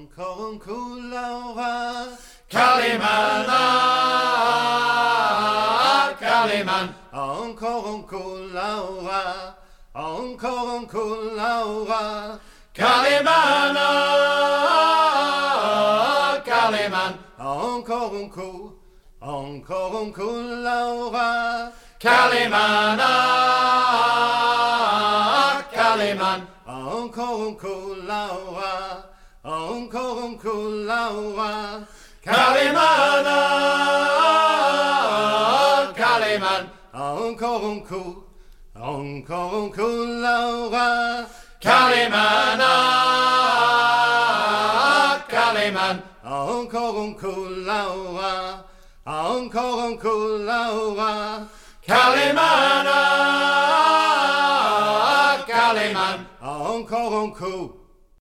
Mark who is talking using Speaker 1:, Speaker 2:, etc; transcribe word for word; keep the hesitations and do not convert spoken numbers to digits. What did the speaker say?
Speaker 1: Encore un coup Laura,
Speaker 2: Calimana, Caliman.
Speaker 1: encore un coup Laura, encore un coup Laura,
Speaker 2: Calimana, Caliman.
Speaker 1: encore un coup, encore un coup Laura,
Speaker 2: Calimana, Caliman.
Speaker 1: encore un coup Laura, encore un coup Laura,
Speaker 2: Calimana, Caliman.
Speaker 1: encore un coup, encore un coup Laura,
Speaker 2: Calimana, Caliman.
Speaker 1: encore un coup Laura, encore un coup Laura,
Speaker 2: Calimana, Caliman.
Speaker 1: encore un coup.